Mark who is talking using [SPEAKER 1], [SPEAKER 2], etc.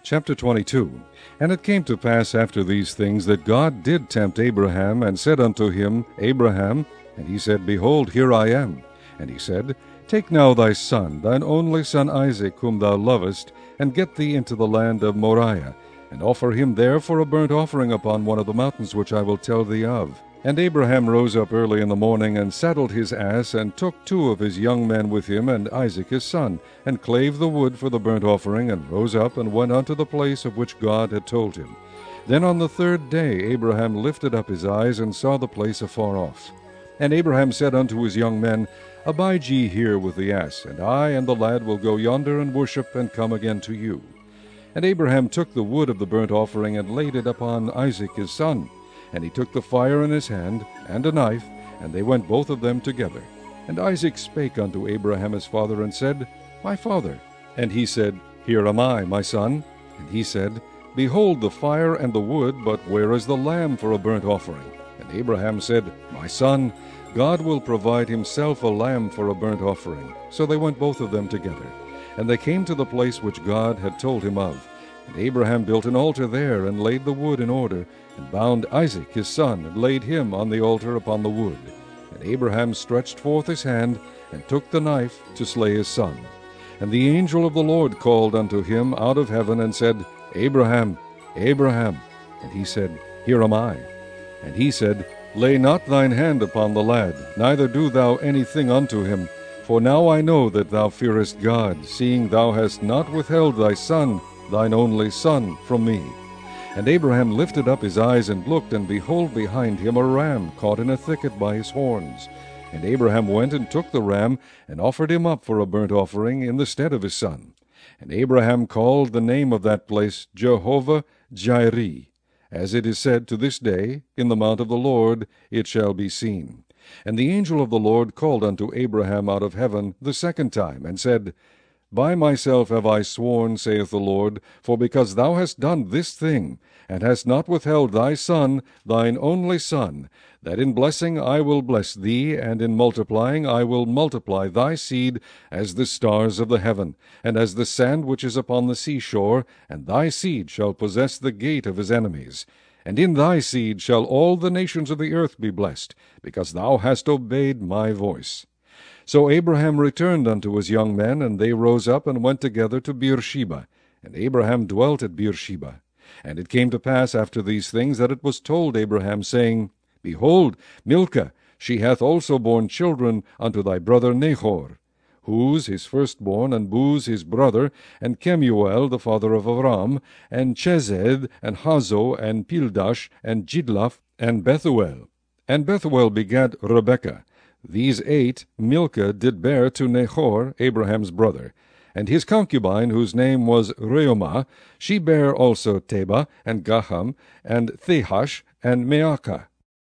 [SPEAKER 1] Chapter 22. And it came to pass after these things that God did tempt Abraham, and said unto him, Abraham. And he said, Behold, here I am. And he said, Take now thy son, thine only son Isaac, whom thou lovest, and get thee into the land of Moriah, and offer him there for a burnt offering upon one of the mountains which I will tell thee of. And Abraham rose up early in the morning, and saddled his ass, and took 2 of his young men with him, and Isaac his son, and clave the wood for the burnt offering, and rose up, and went unto the place of which God had told him. Then on the 3rd day Abraham lifted up his eyes, and saw the place afar off. And Abraham said unto his young men, Abide ye here with the ass, and I and the lad will go yonder and worship, and come again to you. And Abraham took the wood of the burnt offering, and laid it upon Isaac his son. And he took the fire in his hand, and a knife, and they went both of them together. And Isaac spake unto Abraham his father, and said, My father. And he said, Here am I, my son. And he said, Behold the fire and the wood, but where is the lamb for a burnt offering? And Abraham said, My son, God will provide himself a lamb for a burnt offering. So they went both of them together. And they came to the place which God had told him of. And Abraham built an altar there, and laid the wood in order, and bound Isaac his son, and laid him on the altar upon the wood. And Abraham stretched forth his hand, and took the knife to slay his son. And the angel of the Lord called unto him out of heaven, and said, Abraham, Abraham. And he said, Here am I. And he said, Lay not thine hand upon the lad, neither do thou anything unto him. For now I know that thou fearest God, seeing thou hast not withheld thy son, thine only son, from me. And Abraham lifted up his eyes, and looked, and behold behind him a ram caught in a thicket by his horns. And Abraham went and took the ram, and offered him up for a burnt offering in the stead of his son. And Abraham called the name of that place Jehovah-Jireh. As it is said to this day, In the mount of the Lord it shall be seen. And the angel of the Lord called unto Abraham out of heaven the 2nd time, and said, By myself have I sworn, saith the Lord, for because thou hast done this thing, and hast not withheld thy son, thine only son, that in blessing I will bless thee, and in multiplying I will multiply thy seed as the stars of the heaven, and as the sand which is upon the seashore, and thy seed shall possess the gate of his enemies. And in thy seed shall all the nations of the earth be blessed, because thou hast obeyed my voice. So Abraham returned unto his young men, and they rose up and went together to Beersheba. And Abraham dwelt at Beersheba. And it came to pass after these things that it was told Abraham, saying, Behold, Milcah, she hath also borne children unto thy brother Nahor, Huz his firstborn, and Buz his brother, and Kemuel the father of Aram, and Chesed, and Hazo, and Pildash, and Jidlaph, and Bethuel. And Bethuel begat Rebekah. These 8 Milcah did bear to Nahor, Abraham's brother. And his concubine, whose name was Reumah, she bare also Teba, and Gaham, and Thehash, and Maacah.